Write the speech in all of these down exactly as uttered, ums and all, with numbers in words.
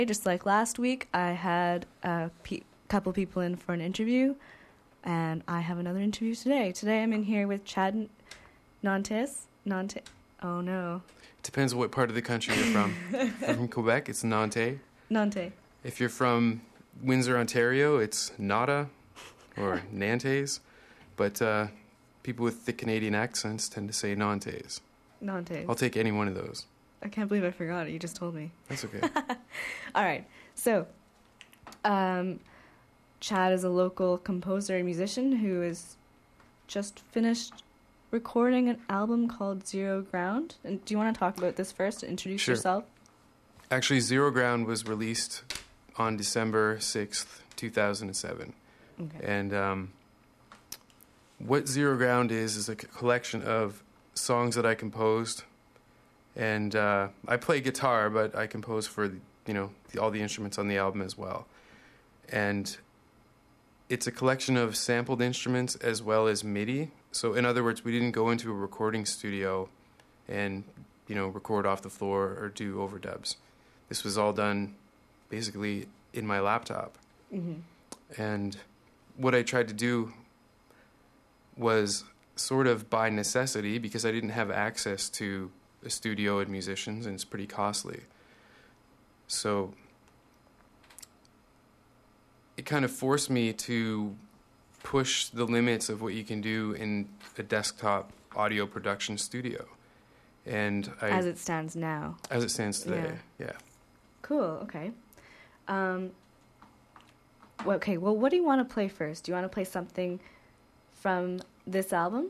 Just like last week, I had a pe- couple people in for an interview, and I have another interview today. Today I'm in here with Chad Nantes. Nantes. Oh, no. It depends what part of the country you're from. If you're from Quebec, it's Nantes. Nantes. If you're from Windsor, Ontario, it's Nada or Nantes. But uh, people with thick Canadian accents tend to say Nantes. Nantes. I'll take any one of those. I can't believe I forgot it. You just told me. That's okay. All right. So, um, Chad is a local composer and musician who has just finished recording an album called Zero Ground. And do you want to talk about this first? Introduce Sure. yourself. Actually, Zero Ground was released on December sixth, two thousand seven. Okay. And um, what Zero Ground is, is a c- collection of songs that I composed. And uh, I play guitar, but I compose for, you know, the, all the instruments on the album as well. And it's a collection of sampled instruments as well as MIDI. So in other words, we didn't go into a recording studio and, you know, record off the floor or do overdubs. This was all done basically in my laptop. Mm-hmm. And what I tried to do was sort of by necessity, because I didn't have access to a studio and musicians, and it's pretty costly. So it kind of forced me to push the limits of what you can do in a desktop audio production studio. And I, As it stands now. as it stands today, yeah. yeah. Cool. Okay. Um, well, okay. Well, what do you want to play first? Do you want to play something from this album?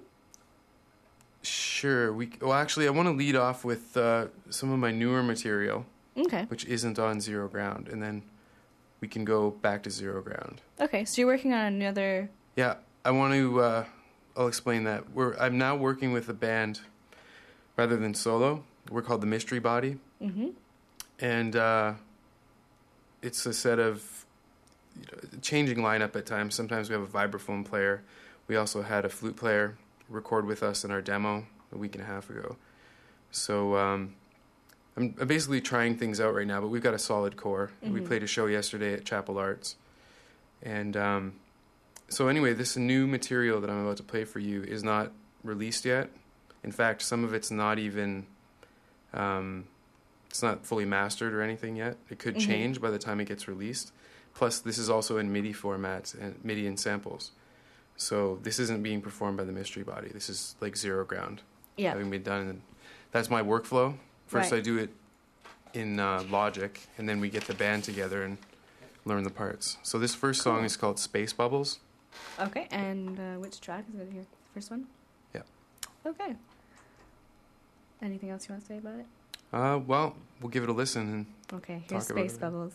Sure. We well, actually, I want to lead off with uh, some of my newer material, Okay. which isn't on Zero Ground, and then we can go back to Zero Ground. Okay. So you're working on another. Yeah, I want to. Uh, I'll explain that. We're I'm now working with a band rather than solo. We're called the Mystery Body, Mm-hmm. and uh, it's a set of you know, changing lineup at times. Sometimes we have a vibraphone player. We also had a flute player record with us in our demo a week and a half ago. So um, I'm, I'm basically trying things out right now, but we've got a solid core. Mm-hmm. We played a show yesterday at Chapel Arts. And um, so anyway, this new material that I'm about to play for you is not released yet. In fact, some of it's not even, um, it's not fully mastered or anything yet. It could Mm-hmm. change by the time it gets released. Plus, this is also in MIDI format, and MIDI and samples. So this isn't being performed by the Mystery Body. This is like Zero Ground, Yeah. having been done. And that's my workflow. First, Right. I do it in uh, Logic, and then we get the band together and learn the parts. So this first Cool. song is called Space Bubbles. Okay. And uh, which track is it here? First one? Yeah. Okay. Anything else you want to say about it? Uh, well, we'll give it a listen. And Okay. Here's Talk about Space it. Bubbles.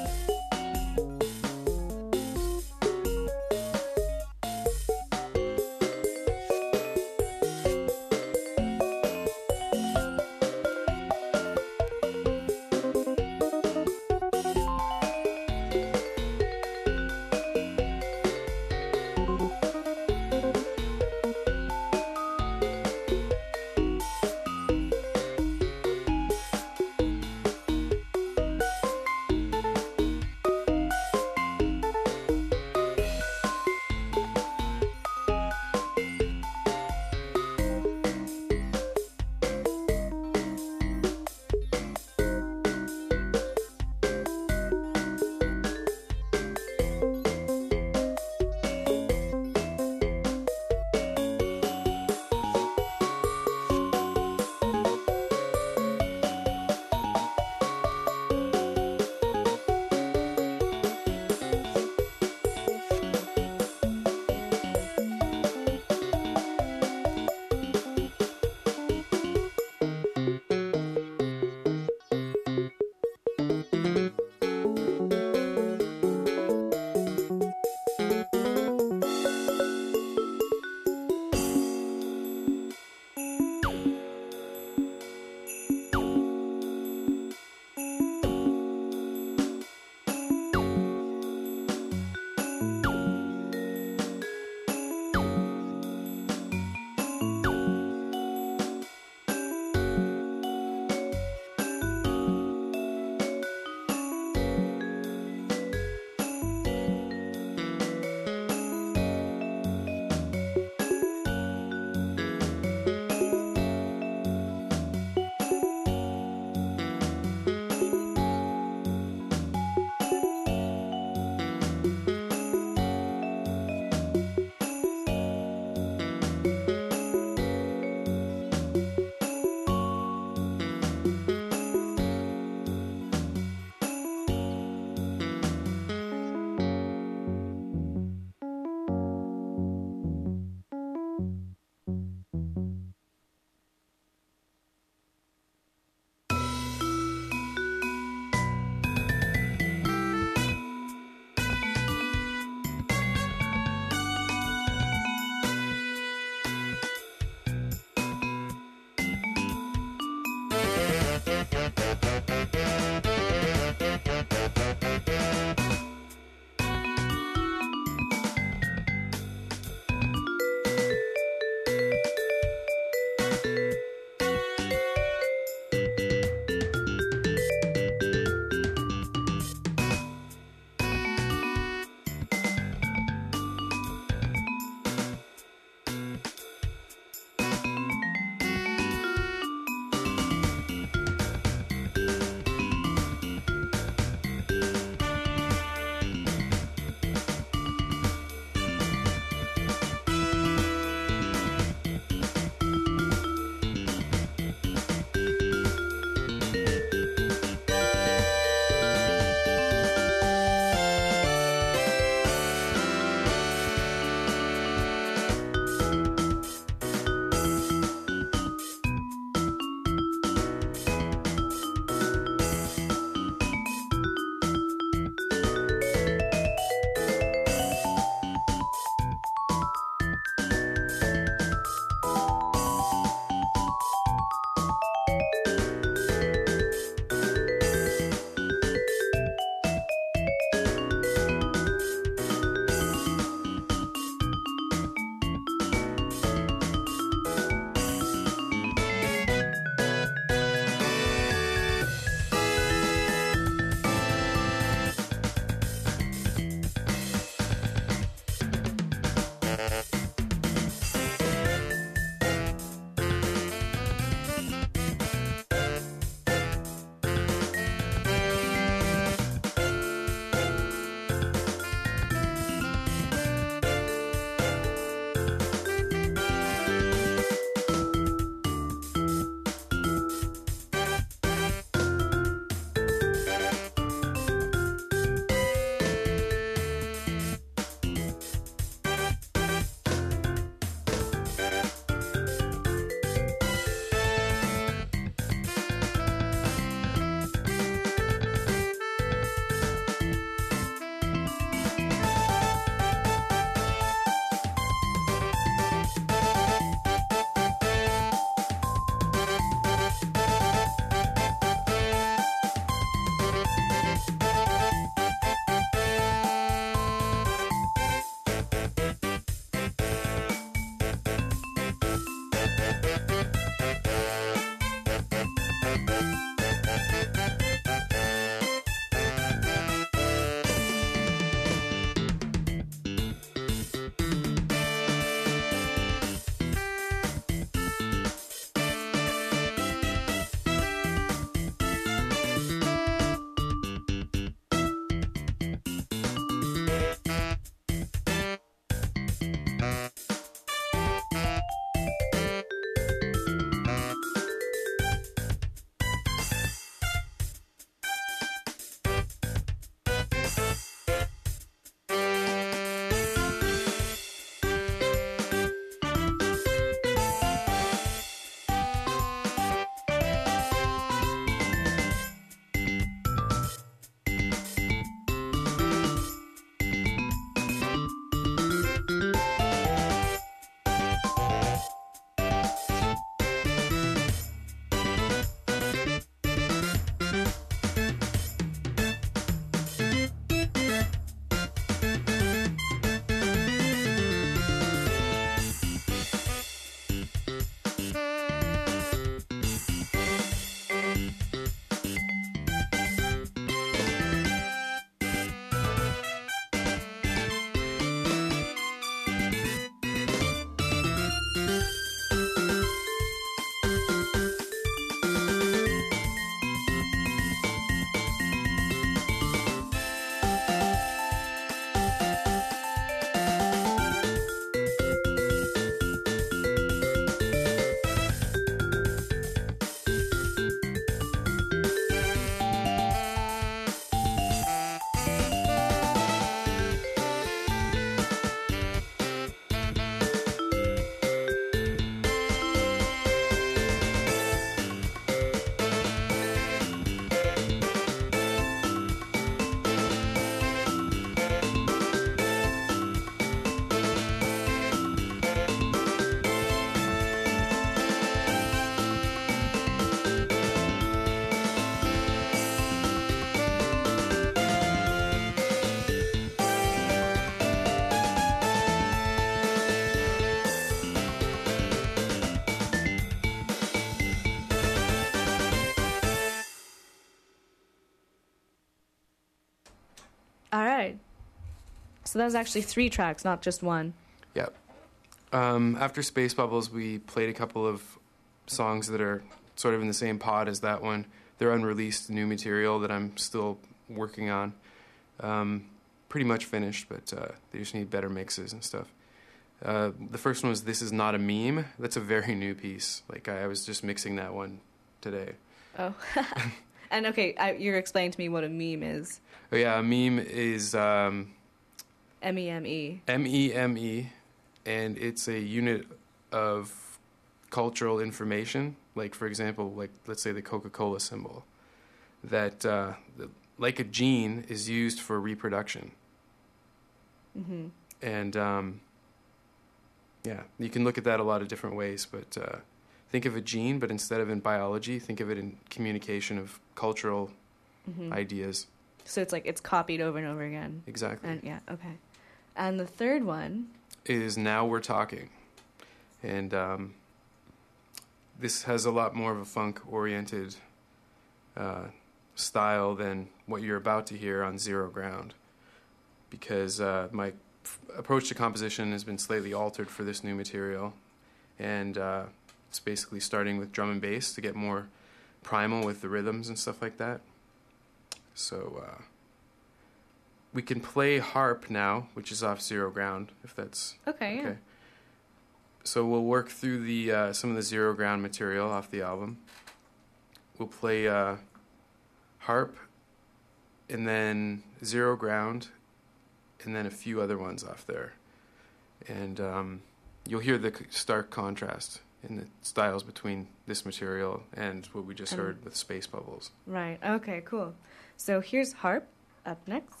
All right. So that was actually three tracks, not just one. Yeah. Um, after Space Bubbles, we played a couple of songs that are sort of in the same pod as that one. They're unreleased new material that I'm still working on. Um, pretty much finished, but uh, they just need better mixes and stuff. Uh, the first one was This Is Not a Meme. That's a very new piece. Like, I, I was just mixing that one today. Oh. And okay, I, you're explaining to me what a meme is. Oh, yeah, a meme is... Um, M E M E. M E M E, and it's a unit of cultural information. Like, for example, like let's say the Coca-Cola symbol, that uh, the, like a gene is used for reproduction. Mm-hmm. And um, yeah, you can look at that a lot of different ways. But uh, think of a gene, but instead of in biology, think of it in communication of cultural mm-hmm. ideas. So it's like it's copied over and over again. Exactly. And yeah, okay. And the third one is Now We're Talking. And um, this has a lot more of a funk-oriented uh, style than what you're about to hear on Zero Ground. Because uh, my f- approach to composition has been slightly altered for this new material. And uh, it's basically starting with drum and bass to get more primal with the rhythms and stuff like that. So... Uh, we can play Harp now, which is off Zero Ground, if that's... Okay, yeah. Okay. So we'll work through the uh, some of the Zero Ground material off the album. We'll play uh, Harp, and then Zero Ground, and then a few other ones off there. And um, you'll hear the stark contrast in the styles between this material and what we just um, heard with Space Bubbles. Right, okay, cool. So here's Harp up next.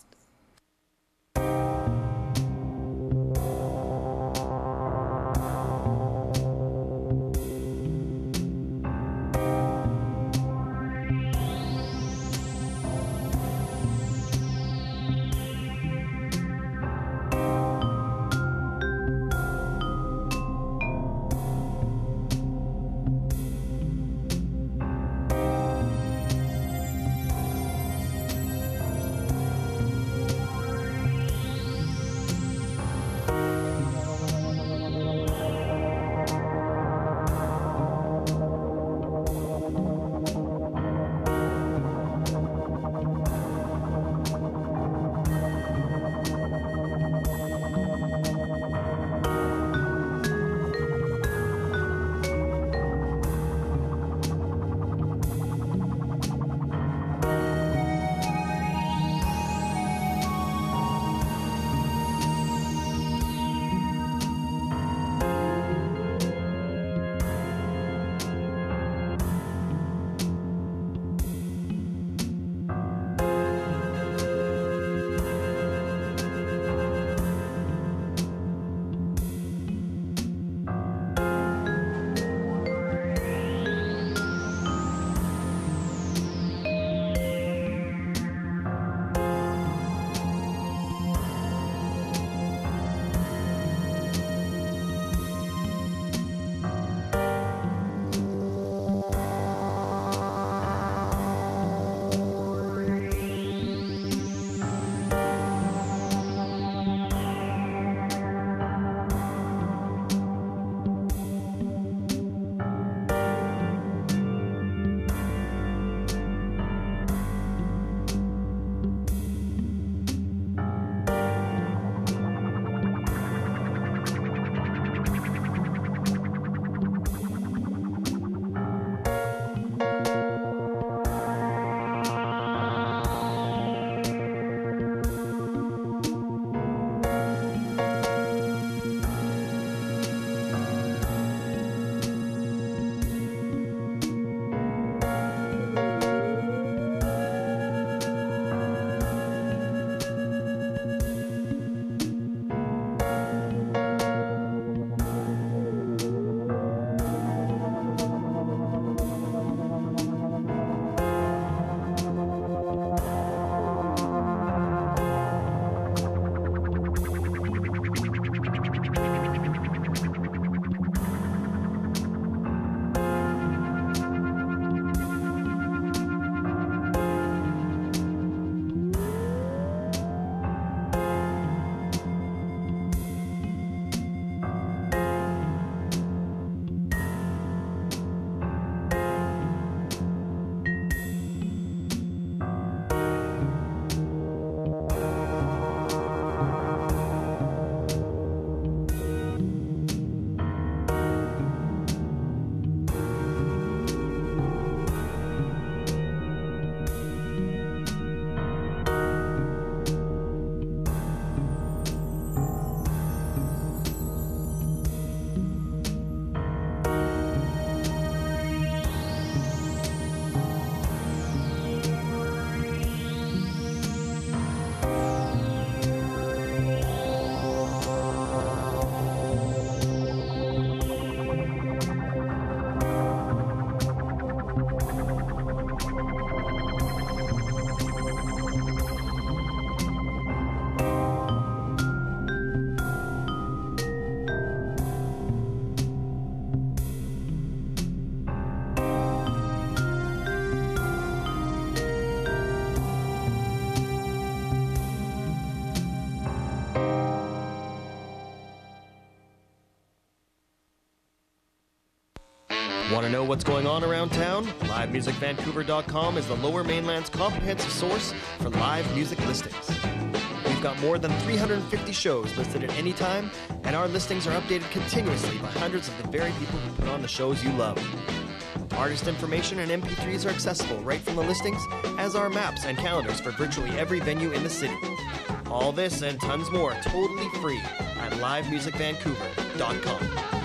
Want to know what's going on around town? live music vancouver dot com is the Lower Mainland's comprehensive source for live music listings. We've got more than three hundred fifty shows listed at any time, and our listings are updated continuously by hundreds of the very people who put on the shows you love. Artist information and M P threes are accessible right from the listings, as are maps and calendars for virtually every venue in the city. All this and tons more totally free at live music vancouver dot com.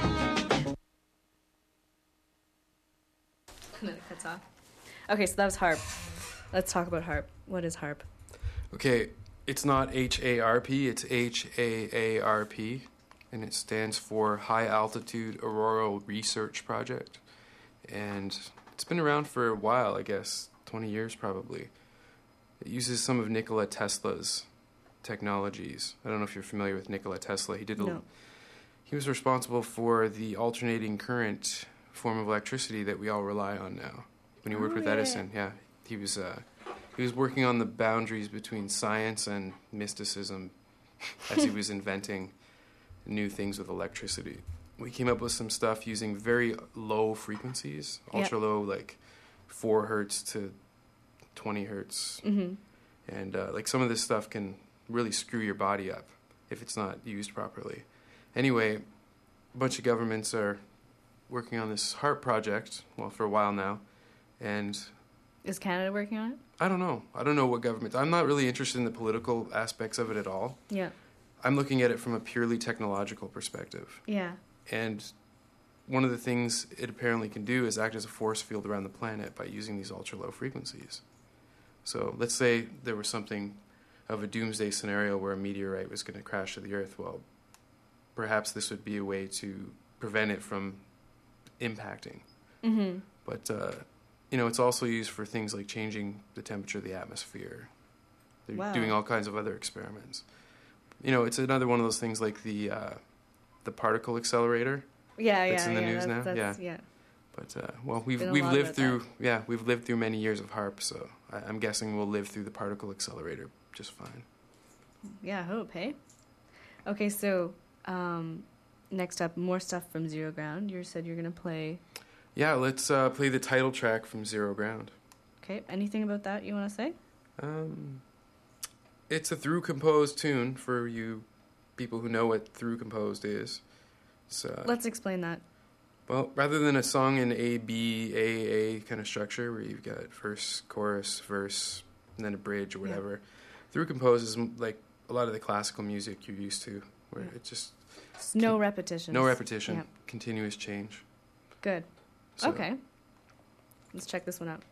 And then it cuts off. Okay, so that was harp. Let's talk about harp. What is harp? Okay, it's not H A R P, it's H A A R P, and it stands for High Altitude Auroral Research Project. And it's been around for a while, I guess, twenty years probably. It uses some of Nikola Tesla's technologies. I don't know if you're familiar with Nikola Tesla. He did a, No. He was responsible for the alternating current form of electricity that we all rely on now. When he worked Oh, with yeah. Edison, yeah, he was uh, he was working on the boundaries between science and mysticism as he was inventing new things with electricity. We came up with some stuff using very low frequencies, ultra low, like four hertz to twenty hertz, Mm-hmm. and uh, like some of this stuff can really screw your body up if it's not used properly. Anyway, a bunch of governments are working on this HARP project, well, for a while now, and Is Canada working on it? I don't know. I don't know what government. I'm not really interested in the political aspects of it at all. Yeah. I'm looking at it from a purely technological perspective. Yeah. And one of the things it apparently can do is act as a force field around the planet by using these ultra-low frequencies. So let's say there was something of a doomsday scenario where a meteorite was going to crash to the Earth. Well, perhaps this would be a way to prevent it from impacting. Mm-hmm. But, uh, you know, it's also used for things like changing the temperature of the atmosphere. They're Wow. doing all kinds of other experiments. You know, it's another one of those things like the uh, the particle accelerator. Yeah, That's yeah, in the yeah. news that's, now? That's, yeah. But uh, well, we've Been a we've lot lived about through yeah we've lived through many years of HARP, so I, I'm guessing we'll live through the particle accelerator just fine. Yeah, I hope, hey? Okay, so um, next up, more stuff from Zero Ground. You said you're going to play... Yeah, let's uh, play the title track from Zero Ground. Okay, anything about that you want to say? Um, it's a through composed tune for you people who know what through composed is. It's, uh, Let's explain that. well, rather than a song in A B A A kind of structure where you've got verse, chorus, verse, and then a bridge or Yeah. whatever, through compose is m- like a lot of the classical music you're used to, where Yeah. it just It's no repetition. no repetition, Yeah. continuous change. Good. So, Okay. Let's check this one out.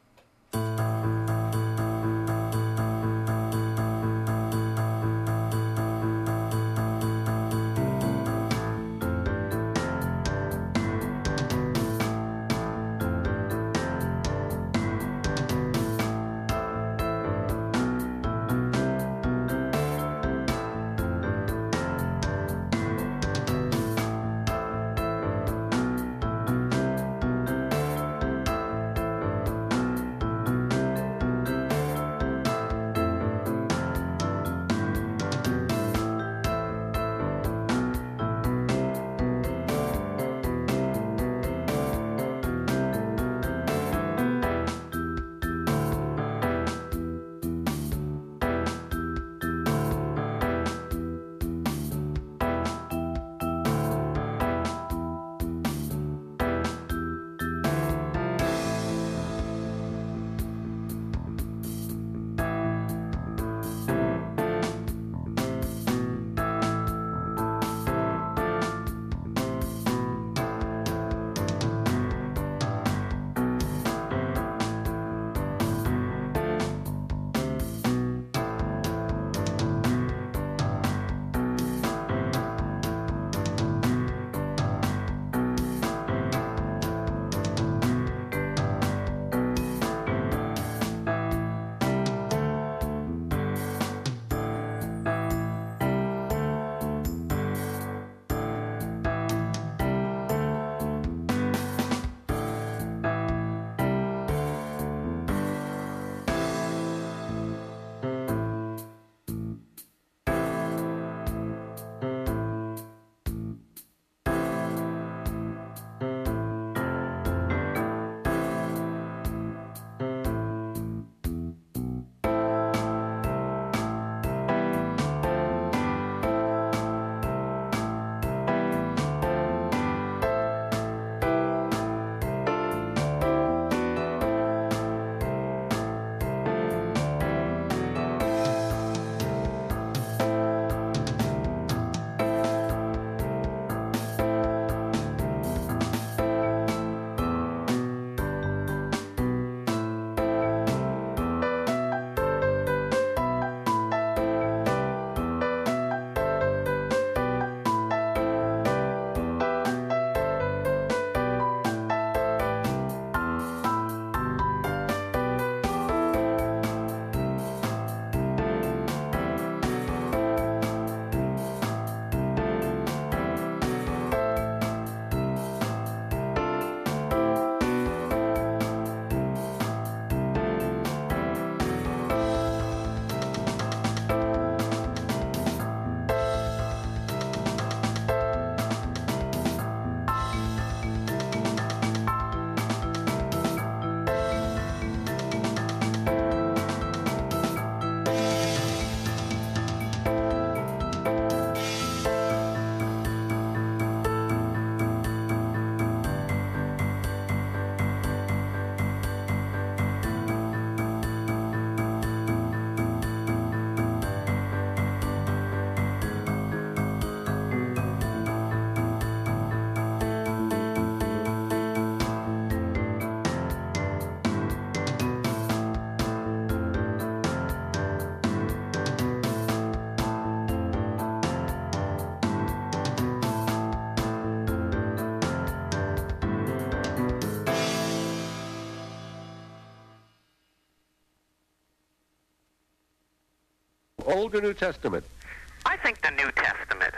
Old or New Testament? I think the New Testament.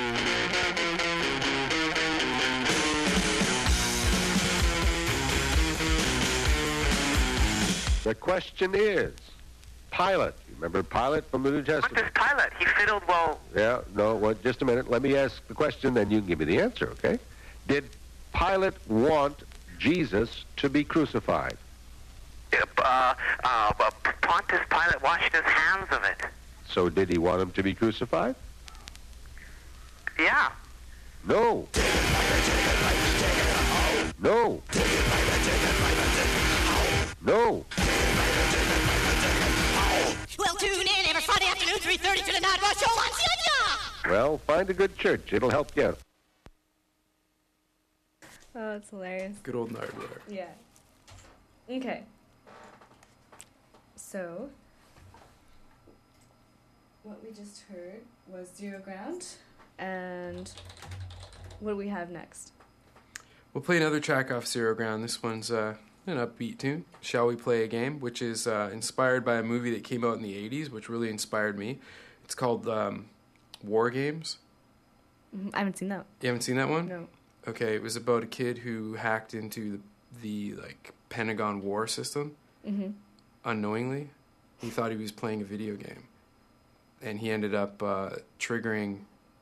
The question is, Pilate. You remember Pilate from the New What Testament? does Pilate? He fiddled well. Yeah, no, well, just a minute. Let me ask the question, then you can give me the answer, okay? Did Pilate want Jesus to be crucified? Uh, uh, uh, Pontius Pilate washed his hands of it. So did he want him to be crucified? Yeah. No. No. No. Well, tune in every Friday afternoon, three thirty to the Night Rush Show on C N N. Well, find a good church. It'll help you out. Oh, that's hilarious. Good old Nardwuar. Yeah. Okay. So, what we just heard was Zero Ground, and what do we have next? We'll play another track off Zero Ground. This one's uh, an upbeat tune, Shall We Play a Game, which is uh, inspired by a movie that came out in the eighties, which really inspired me. It's called um, War Games. Mhm, I haven't seen that. You haven't seen that one? No. Okay, it was about a kid who hacked into the, the like Pentagon war system Mm-hmm. unknowingly. He thought he was playing a video game, and he ended up uh, triggering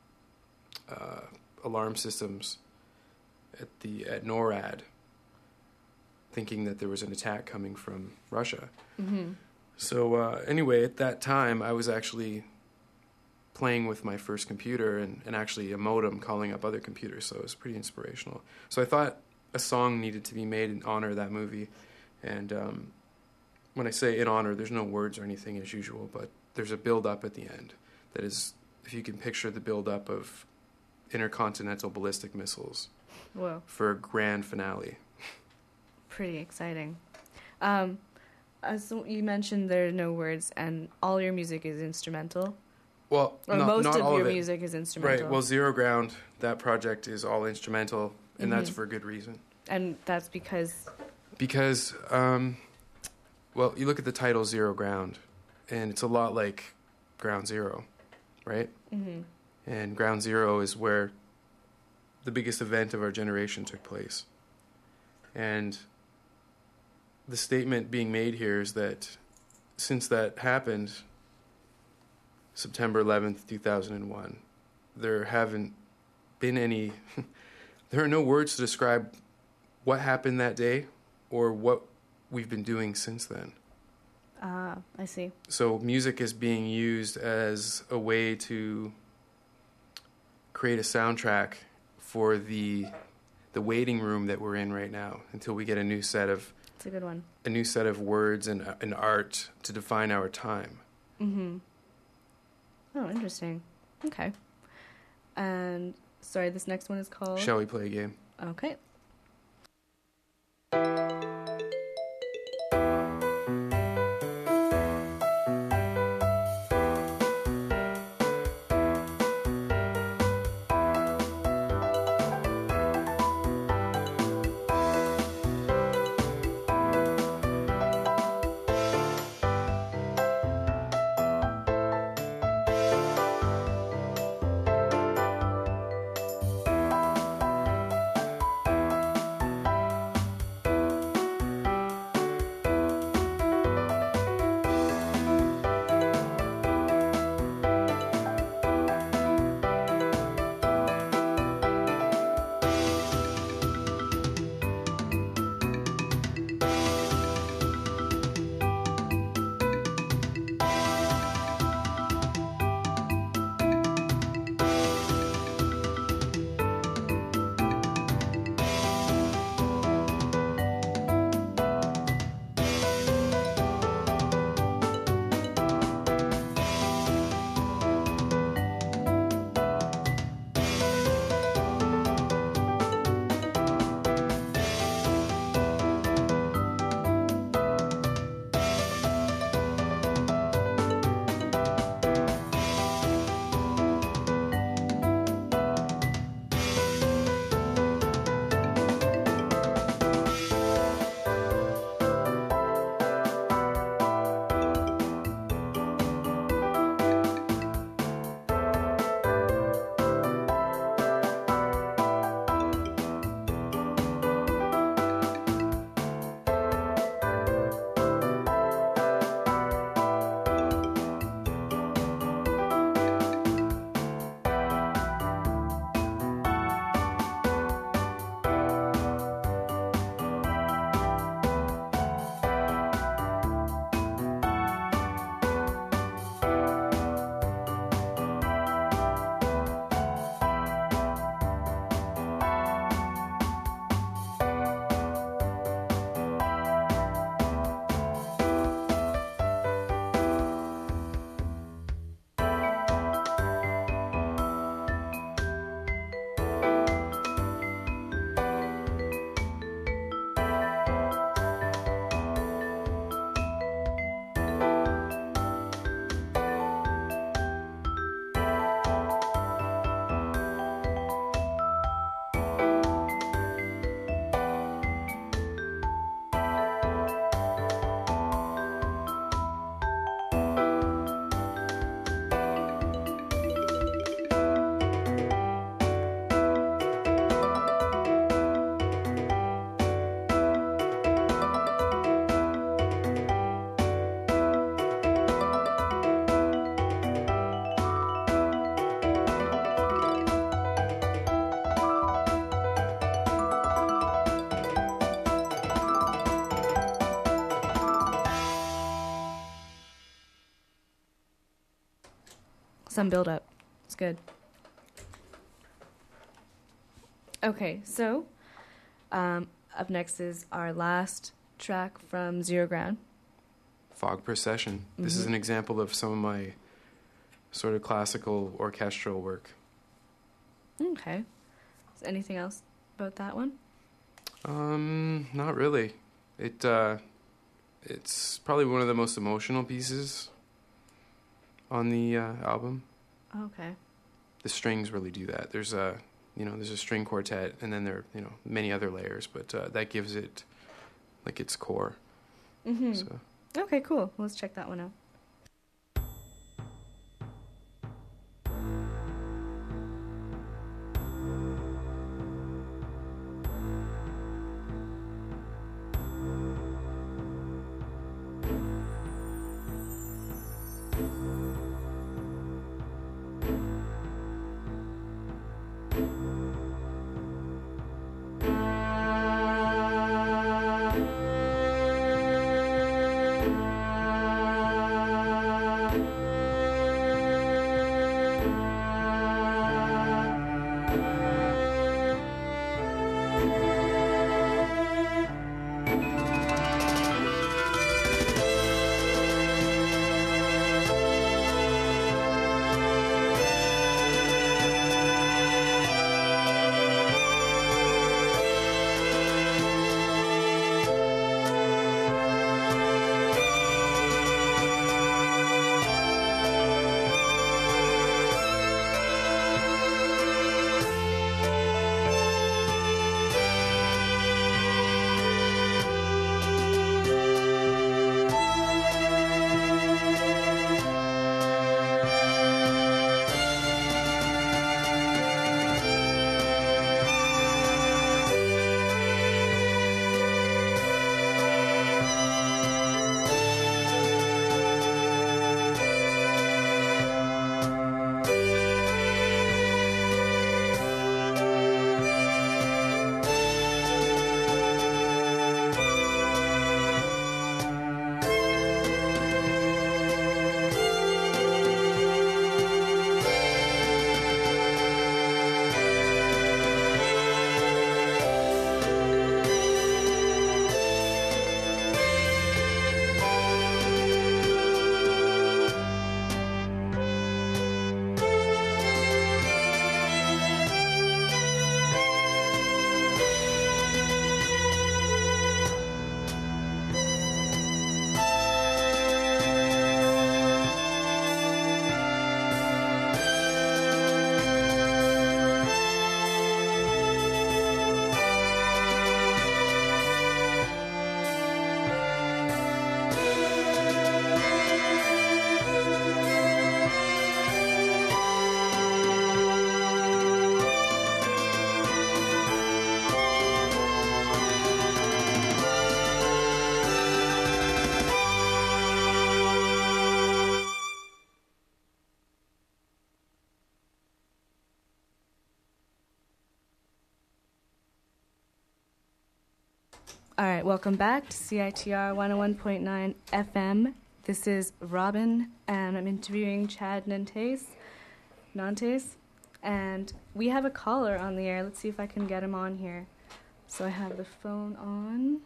uh, alarm systems at the at NORAD, thinking that there was an attack coming from Russia. Mm-hmm. So uh, anyway, at that time, I was actually playing with my first computer and, and actually a modem calling up other computers, so it was pretty inspirational. So I thought a song needed to be made in honor of that movie. And um, when I say in honor, there's no words or anything as usual, but there's a build-up at the end that is, if you can picture the build-up of intercontinental ballistic missiles Whoa. for a grand finale. Pretty exciting. Um, as you mentioned, there are no words, and all your music is instrumental. Well, Or not, most not of all your of it. music is instrumental. Right. Well, Zero Ground, that project is all instrumental, and that's Mhm. for good reason. And that's because... Because, um, well, you look at the title Zero Ground, and it's a lot like Ground Zero, right? Mm-hmm. And Ground Zero is where the biggest event of our generation took place. And the statement being made here is that since that happened, September eleventh, two thousand one, there haven't been any, there are no words to describe what happened that day or what we've been doing since then. Ah, I see. So music is being used as a way to create a soundtrack for the the waiting room that we're in right now until we get a new set of It's a good one. a new set of words and and art to define our time. Mm-hmm. Oh, interesting. Okay. And, sorry, this next one is called... Shall we play a game? Okay. some build up. It's good. Okay, so um, up next is our last track from Zero Ground. Fog Procession. Mm-hmm. This is an example of some of my sort of classical orchestral work. Okay. Is anything else about that one? Um, not really. It uh, it's probably one of the most emotional pieces on the uh, album. Okay. The strings really do that. There's a, you know, there's a string quartet, and then there are, you know, many other layers, but uh, that gives it like its core. Mm-hmm. So. Okay, cool. Let's check that one out. All right, welcome back to C I T R one oh one point nine F M. This is Robin, and I'm interviewing Chad Nantes, Nantes, and we have a caller on the air. Let's see if I can get him on here. So I have the phone on.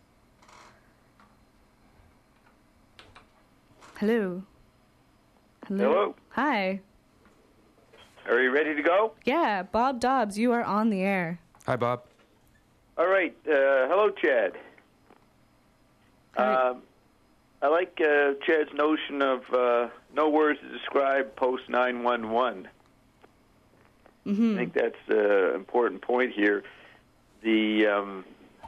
Hello. Hello. Hello. Hi. Are you ready to go? Yeah, Bob Dobbs, you are on the air. Hi, Bob. All right. Uh, hello, Chad. Hi. Um, I like uh, Chad's notion of uh, no words to describe post nine one one. Mm-hmm. I think that's an important point here. The um,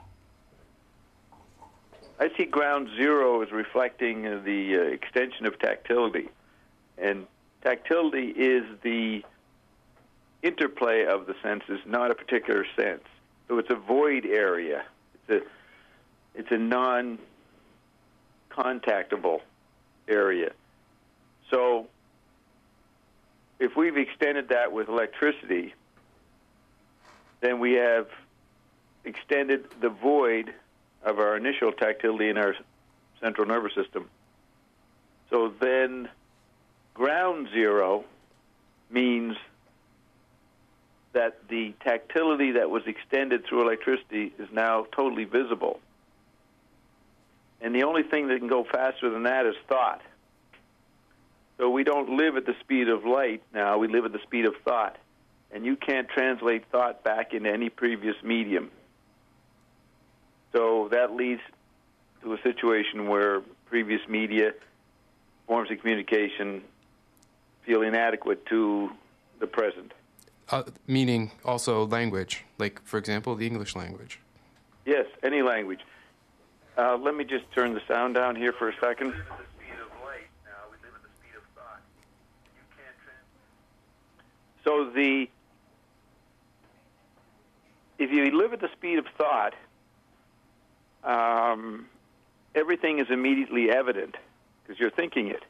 I see ground zero as reflecting uh, the uh, extension of tactility. And tactility is the interplay of the senses, not a particular sense. So it's a void area. It's a, it's a non-contactable area. So if we've extended that with electricity, then we have extended the void of our initial tactility in our central nervous system. So then ground zero means that the tactility that was extended through electricity is now totally visible. And the only thing that can go faster than that is thought. So we don't live at the speed of light now, we live at the speed of thought. And you can't translate thought back into any previous medium. So that leads to a situation where previous media, forms of communication, feel inadequate to the present. Uh, meaning also language, like, for example, the English language. Yes, any language. Uh, let me just turn the sound down here for a second. So the if you live at the speed of thought, um, everything is immediately evident because you're thinking it.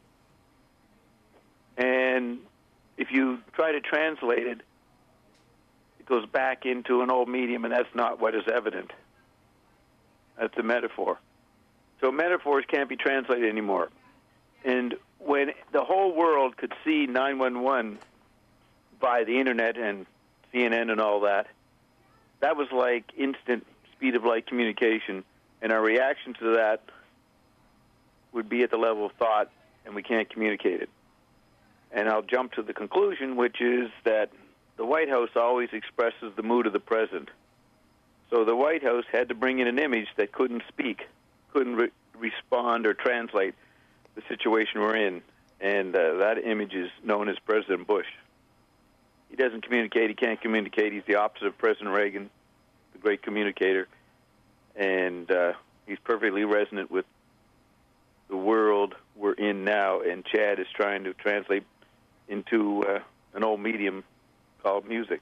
And if you try to translate it, it goes back into an old medium, and that's not what is evident. That's a metaphor. So metaphors can't be translated anymore. And when the whole world could see nine one one by the internet and C N N and all that, that was like instant speed of light communication, and our reaction to that would be at the level of thought, and we can't communicate it. And I'll jump to the conclusion, which is that the White House always expresses the mood of the president. So the White House had to bring in an image that couldn't speak, couldn't re- respond or translate the situation we're in, and uh, that image is known as President Bush. He doesn't communicate. He can't communicate. He's the opposite of President Reagan, the great communicator. And uh, he's perfectly resonant with the world we're in now. And Chad is trying to translate into uh, an old medium called music.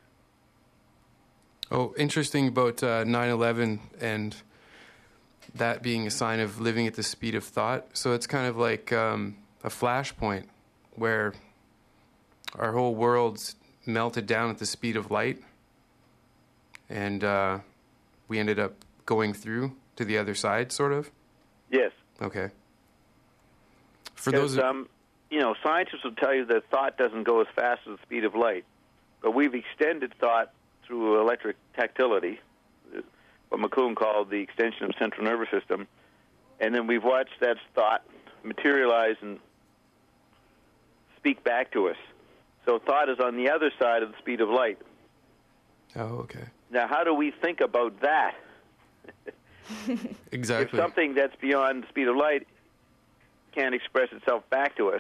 Oh, interesting about uh, nine eleven and that being a sign of living at the speed of thought. So it's kind of like um, a flashpoint where our whole world's melted down at the speed of light, and uh, we ended up going through to the other side, sort of? Yes. Okay. For because, those, um, you know, scientists will tell you that thought doesn't go as fast as the speed of light, but we've extended thought through electric tactility, what McLuhan called the extension of the central nervous system, and then we've watched that thought materialize and speak back to us. So thought is on the other side of the speed of light. Oh, okay. Now, how do we think about that? Exactly. If something that's beyond the speed of light can't express itself back to us,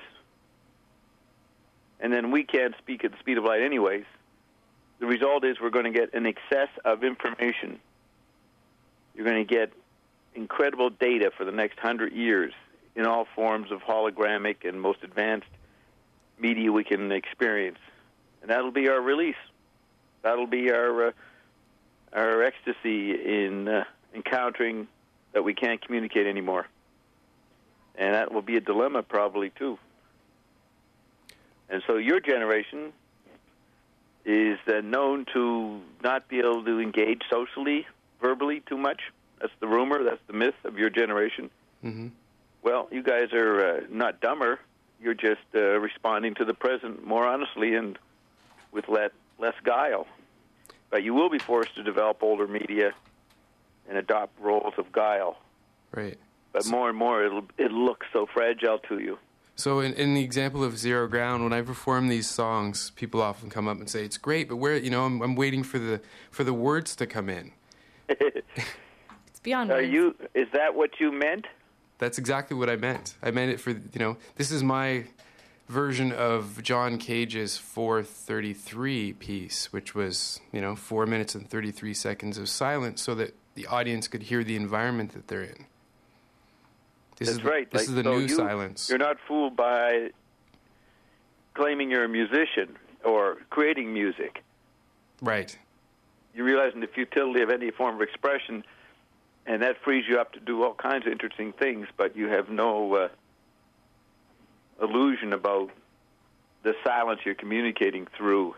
and then we can't speak at the speed of light anyways, the result is we're going to get an excess of information. You're going to get incredible data for the next hundred years in all forms of hologramic and most advanced media we can experience, and that'll be our release. That'll be our uh, our ecstasy in uh, encountering that we can't communicate anymore, and that will be a dilemma probably too. And so your generation is uh, known to not be able to engage socially, verbally too much. That's the rumor. That's the myth of your generation. Mm-hmm. Well, you guys are uh, not dumber. You're just uh, responding to the present more honestly and with let, less guile. But you will be forced to develop older media and adopt roles of guile. Right. But more and more, it'll it looks so fragile to you. So in, in the example of Zero Ground, when I perform these songs, people often come up and say, it's great, but where, you know, I'm, I'm waiting for the for the words to come in. It's beyond Are words. you, is that what you meant? That's exactly what I meant. I meant it for, you know, this is my version of John Cage's four thirty-three piece, which was, you know, four minutes and thirty-three seconds of silence so that the audience could hear the environment that they're in. This That's is the, right. This like, is the so new you, silence. You're not fooled by claiming you're a musician or creating music. Right. You're realizing the futility of any form of expression, and that frees you up to do all kinds of interesting things, but you have no uh, illusion about the silence you're communicating through.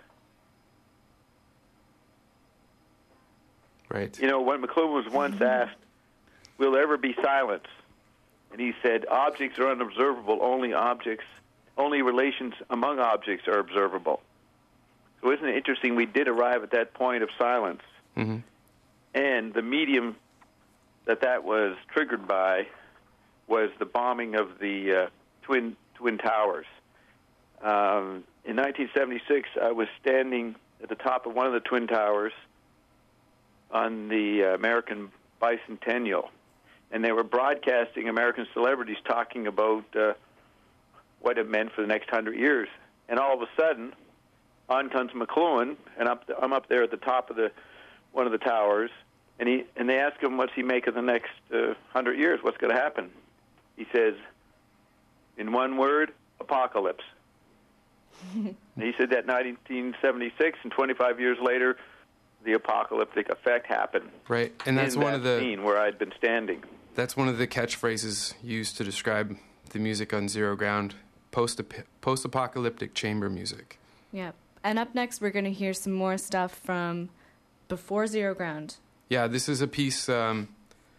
Right. You know, when McLuhan was once asked, will there ever be silence? And he said, objects are unobservable, only objects only relations among objects are observable. So isn't it interesting? We did arrive at that point of silence. Mm-hmm. And the medium that that was triggered by was the bombing of the uh, Twin Twin Towers. Um, in nineteen seventy-six, I was standing at the top of one of the Twin Towers on the uh, American Bicentennial, and they were broadcasting American celebrities talking about uh, what it meant for the next hundred years. And all of a sudden, on comes McLuhan, and up the, I'm up there at the top of the one of the towers, and he and they ask him, what's he make of the next uh, hundred years? What's going to happen? He says, in one word, apocalypse. He said that in nineteen seventy-six, and twenty-five years later, the apocalyptic effect happened. Right, and that's in one that of the scene where I'd been standing. That's one of the catchphrases used to describe the music on Zero Ground: post post-apocalyptic chamber music. Yeah, and up next we're going to hear some more stuff from before Zero Ground. Yeah, this is a piece. Um,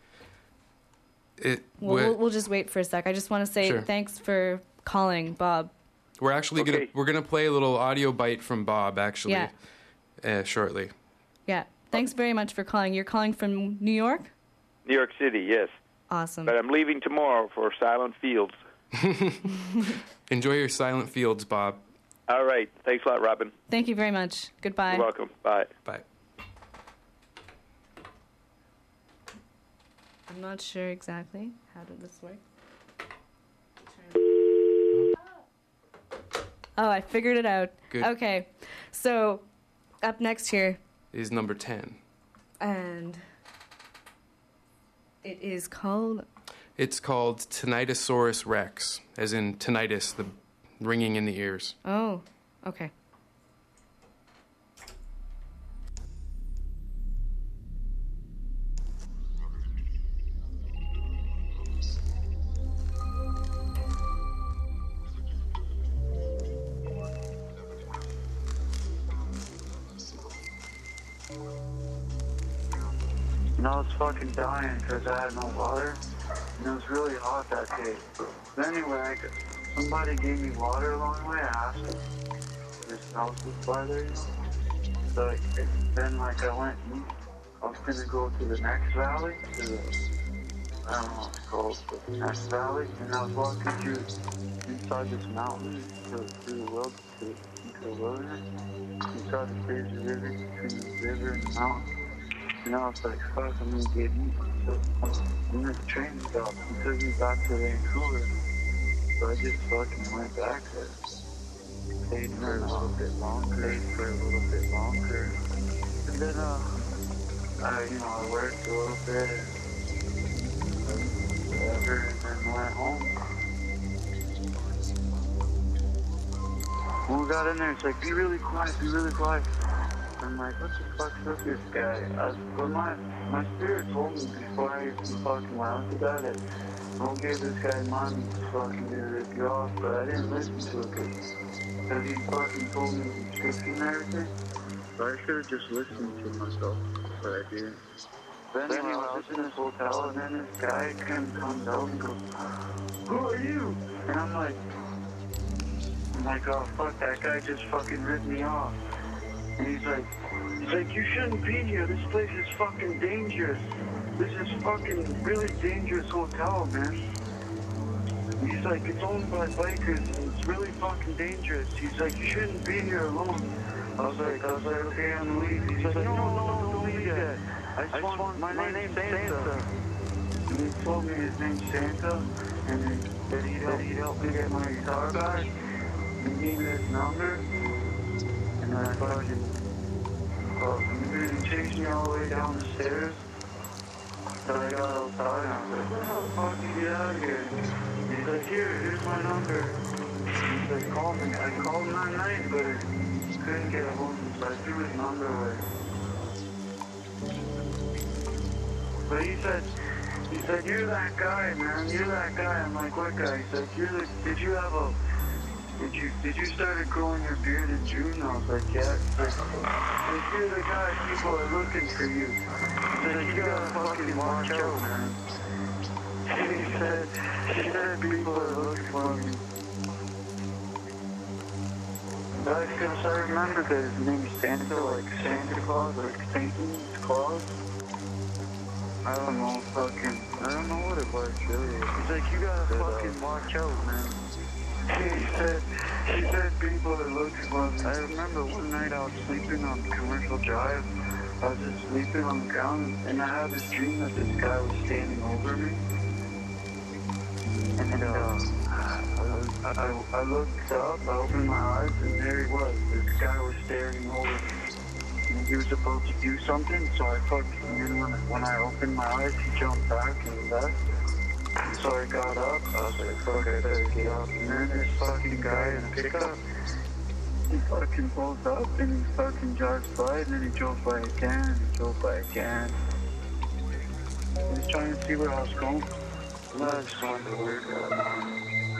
it We'll, we're, we'll, we'll just wait for a sec. I just want to say Sure. thanks for calling, Bob. we're actually Okay. gonna we're gonna play a little audio bite from Bob actually Yeah. uh, shortly. Yeah, thanks very much for calling. You're calling from New York? New York City, yes. Awesome. But I'm leaving tomorrow for Silent Fields. Enjoy your silent fields, Bob. All right. Thanks a lot, Robin. Thank you very much. Goodbye. You're welcome. Bye. Bye. I'm not sure exactly. How did this work? Oh, I figured it out. Good. Okay. So, up next here, Is number ten. and it is called... It's called Tinnitus Rex, as in tinnitus, the ringing in the ears. Oh, okay. And I was fucking dying because I had no water, and it was really hot that day. But anyway, I got, somebody gave me water along the way. I asked them. This house was by there, you know? So it, then, like, I went east. I was going to go to the next valley, to the, I don't know what it's called, but the next valley, and I was walking through, inside this mountain, through, through the wilderness, into the wilderness, inside the crazy river, between the river and the mountain. And I was like, fuck, I'm gonna get eaten. So, and this train stopped and took me back to Vancouver. So I just fucking went back there. Stayed for a little bit longer, stayed for a little bit longer. And then, uh, I, you know, I worked a little bit, whatever, and then went home. When we got in there, it's like, be really quiet, be really quiet. I'm like, what the fuck's with this guy? I, well, my, my spirit told me before I fucking went out to that, that don't give this guy money to fucking do rip you off, but I didn't listen to it because he fucking told me the description and everything. But I should have just listened to myself, but I didn't. Then, then I was in this hotel, and then this guy comes out and goes, who are you? And I'm like, I'm like, oh fuck, that guy just fucking ripped me off. And he's like, he's like, you shouldn't be here. This place is fucking dangerous. This is fucking really dangerous hotel, man. He's like, it's owned by bikers and it's really fucking dangerous. He's like, you shouldn't be here alone. I was like, I was like, okay, I'm leaving. He's like, no, no, don't leave yet. I just want, my, my name's Santa. And he told me his name's Santa, and he said he'd help, he'd help me get my guitar back. And gave me his number. And I fucking, well, he chased me all the way down the stairs. So I got outside and I was like, how the fuck do you get out of here? And he's like, here, here's my number. He's like, call me. I called him that night, but I couldn't get a hold of him, so I threw his number away. But he said, he said, you're that guy, man, you're that guy. I'm like, what guy? He said, you're the, did you have a, Did you did you start growing your beard in June? I was like, yeah. He's like, if you're the guy, people are looking for you. He said, you gotta fucking watch out, man. He said, he said people are looking for me. Because I remember that his name is Santa, like Santa Claus, like Satan's Claus. I don't know, fucking, I don't know what it was, really. He's like, you gotta but, fucking uh, watch out, man. He said, he said people are looking for us. I remember one night I was sleeping on Commercial Drive. I was just sleeping on the ground, and I had this dream that this guy was standing over me. And uh, I, I, I looked up, I opened my eyes, and there he was. This guy was staring over me. And he was supposed to do something, so I fucking, and when, when I opened my eyes, he jumped back and left. So I got up, I was like, fuck, I better get up. And then this fucking guy in a pickup, he fucking pulls up and he fucking drives by, and then he drove by again, and he drove by again. He was trying to see where I was going. And I just wanted to weird guy.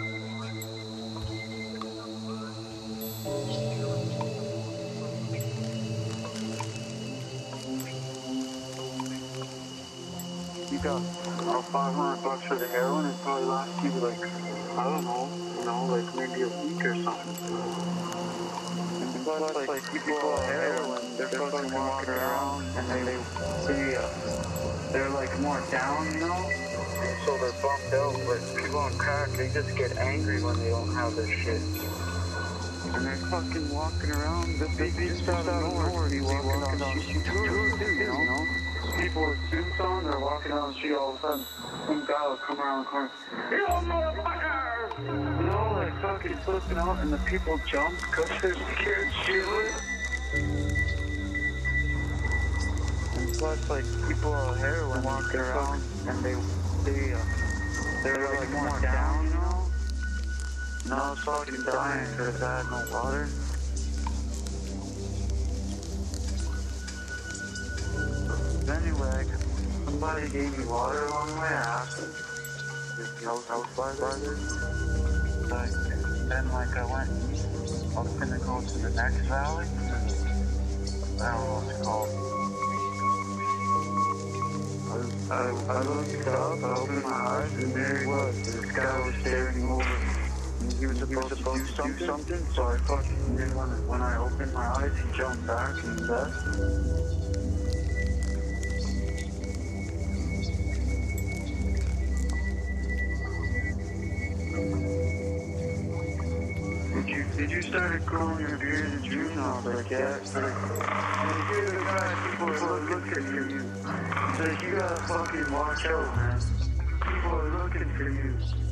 You got uh, five hundred bucks for the heroin, it probably lasts you like, I don't know, you know, like maybe a week or something. And plus, like, like people on heroin, they're, they're fucking walking around, and they, they, they uh, they're like more down, you know? So they're bummed out, but people on crack, they just get angry when they don't have their shit. And they're fucking walking around, the big just out of nowhere, be walking on the street, you know? People with suits on, they're walking down the street, all of a sudden, some guy will come around the corner, you motherfucker! You know, like fucking flipping out, and the people jump because they're scared shitless. And plus, like, people on heroin walking around, and they, they, uh, they're like more down, you know? And I was fucking dying because I had no water. Anyway, somebody gave me water along the way. I asked them, this house house by there. Like, then, like, I went east. I was gonna go to the next valley. I don't know what it's called. I, I, I looked up, I opened my eyes, and there he was. This guy was staring over me. And he was supposed, he was supposed to, to do something, something, so I fucking knew when, when I opened my eyes, he jumped back and left. Did you start growing your beard in June? I was like, yeah. It's like, and you're the guy, people are looking for you. It's like, you gotta fucking watch out, man. People are looking for you.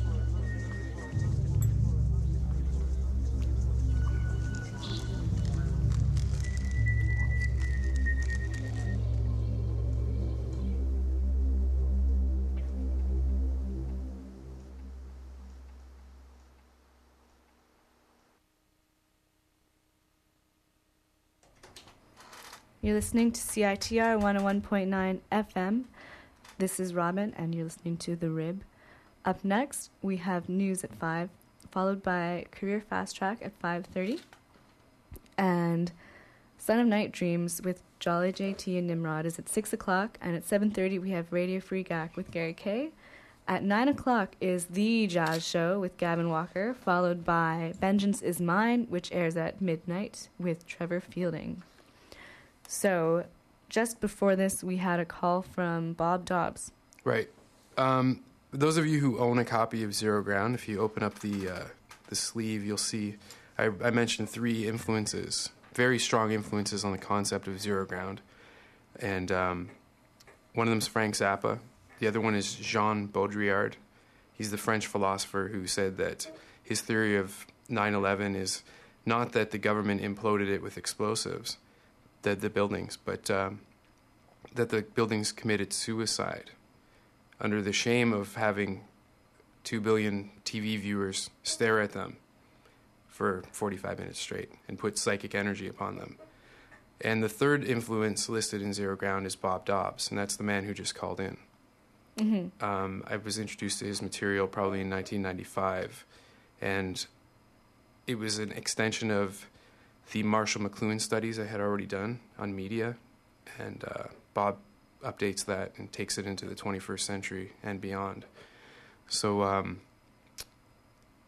You're listening to C I T R one oh one point nine F M. This is Robin, and you're listening to The Rib. Up next, we have news at five, followed by Career Fast Track at five thirty, and Son of Night Dreams with Jolly J T and Nimrod is at six o'clock, and at seven thirty we have Radio Free G A C with Gary Kay. At nine o'clock is The Jazz Show with Gavin Walker, followed by Vengeance is Mine, which airs at midnight with Trevor Fielding. So, just before this, we had a call from Bob Dobbs. Right. Um, those of you who own a copy of Zero Ground, if you open up the uh, the sleeve, you'll see I, I mentioned three influences, very strong influences on the concept of Zero Ground. And um, one of them is Frank Zappa. The other one is Jean Baudrillard. He's the French philosopher who said that his theory of nine eleven is not that the government imploded it with explosives, The, the buildings, but um, that the buildings committed suicide under the shame of having two billion T V viewers stare at them for forty-five minutes straight and put psychic energy upon them. And the third influence listed in Zero Ground is Bob Dobbs, and that's the man who just called in. Mm-hmm. Um, I was introduced to his material probably in nineteen ninety-five, and it was an extension of the Marshall McLuhan studies I had already done on media, and uh, Bob updates that and takes it into the twenty-first century and beyond. So um,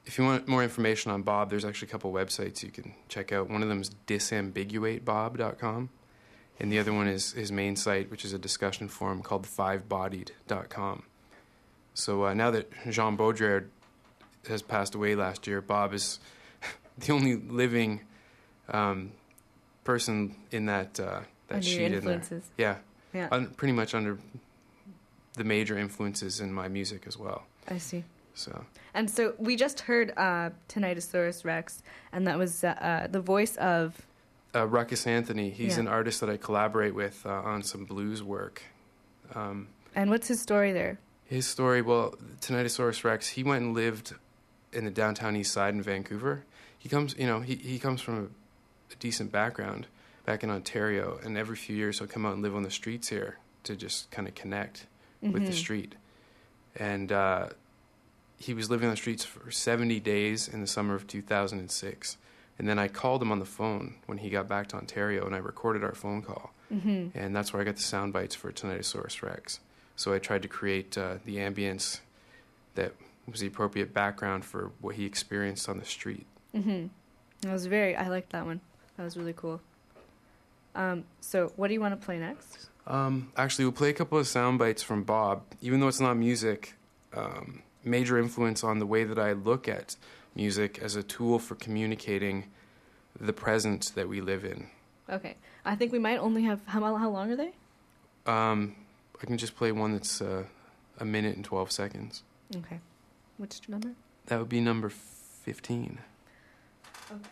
if you want more information on Bob, there's actually a couple websites you can check out. One of them is disambiguate bob dot com, and the other one is his main site, which is a discussion forum called five bodied dot com. So uh, now that Jean Baudrillard has passed away last year, Bob is the only living um, person in that uh, that Under sheet your in there. influences. Yeah, Yeah. Un- pretty much under the major influences in my music as well. I see. So And so we just heard uh, Tinnitus Rex, and that was uh, uh, the voice of... uh, Ruckus Anthony, he's Yeah. an artist that I collaborate with uh, on some blues work. Um, And what's his story there? his story, well, Tinnitus Rex, he went and lived in the downtown east side in Vancouver. He comes, you know, he, he comes from a, a decent background back in Ontario, and every few years he'll come out and live on the streets here to just kind of connect with the Mhm. street. And uh, he was living on the streets for seventy days in the summer of two thousand six. And then I called him on the phone when he got back to Ontario, and I recorded our phone call. Mm-hmm. And that's where I got the sound bites for Tinnitus Rex. So I tried to create uh, the ambience that was the appropriate background for what he experienced on the street. Mm-hmm. That was very... I liked that one. That was really cool. Um, so what do you want to play next? Um, actually, we'll play a couple of sound bites from Bob. Even though it's not music, um, major influence on the way that I look at music as a tool for communicating the present that we live in. Okay. I think we might only have... How, how long are they? Um, I can just play one that's uh, a minute and twelve seconds. Okay. Which number? That would be number fifteen. Okay.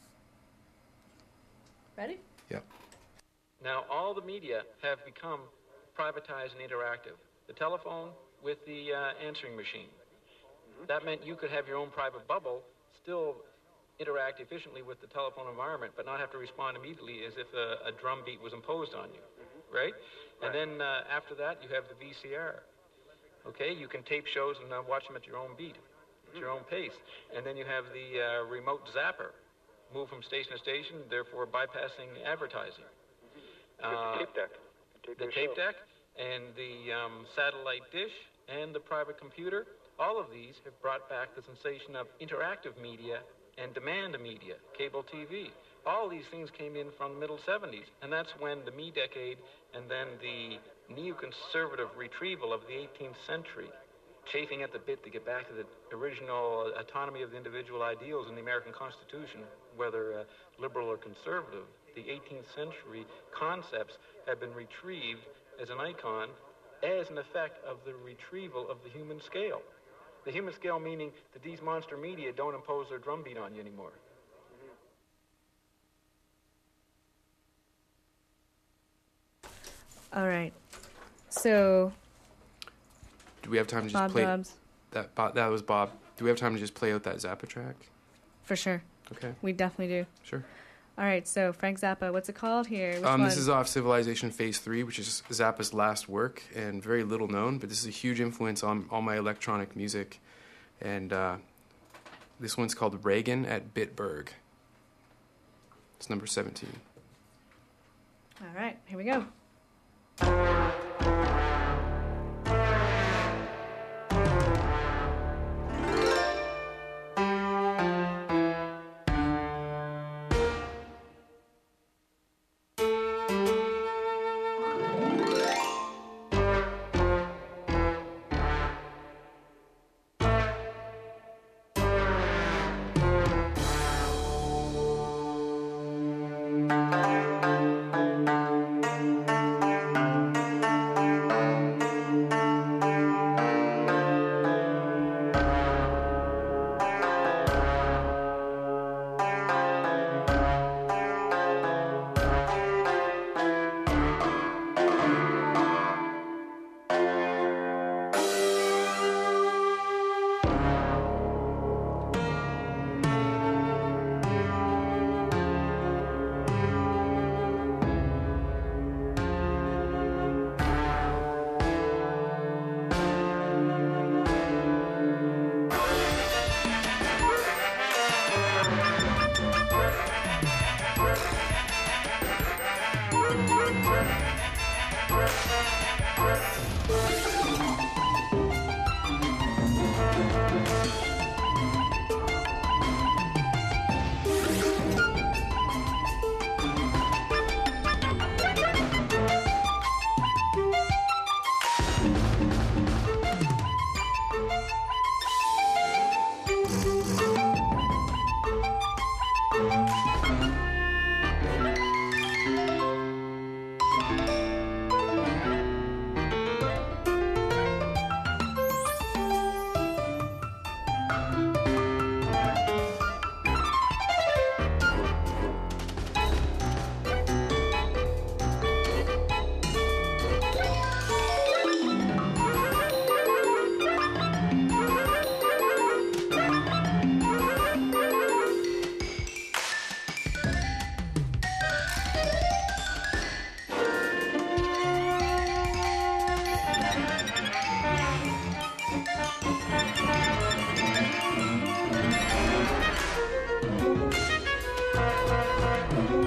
Ready? Yep. Now, all the media have become privatized and interactive. The telephone with the uh, answering machine. That meant you could have your own private bubble, still interact efficiently with the telephone environment, but not have to respond immediately as if a, a drum beat was imposed on you, right? And then uh, after that, you have the V C R. Okay, you can tape shows and uh, watch them at your own beat, at your own pace. And then you have the uh, remote zapper, move from station to station, therefore bypassing advertising. Uh, tape deck. Tape the your tape show. deck and the um, satellite dish and the private computer, all of these have brought back the sensation of interactive media and demand media, cable T V. All these things came in from the middle seventies, and that's when the me decade and then the neoconservative retrieval of the eighteenth century, chafing at the bit to get back to the original autonomy of the individual ideals in the American Constitution, whether uh, liberal or conservative. The eighteenth century concepts have been retrieved as an icon, as an effect of the retrieval of the human scale. The human scale meaning that these monster media don't impose their drumbeat on you anymore. All right. So... Do we have time to just Bob play Dobbs. that? Bob, that was Bob. Do we have time to just play out that Zappa track? For sure. Okay. We definitely do. Sure. All right, so Frank Zappa, what's it called here? Which Um, one? this is off Civilization Phase three, which is Zappa's last work, and very little known, but this is a huge influence on all my electronic music. And uh, this one's called Reagan at Bitburg. It's number seventeen. All right, here we go.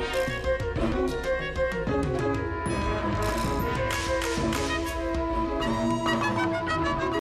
Thank you.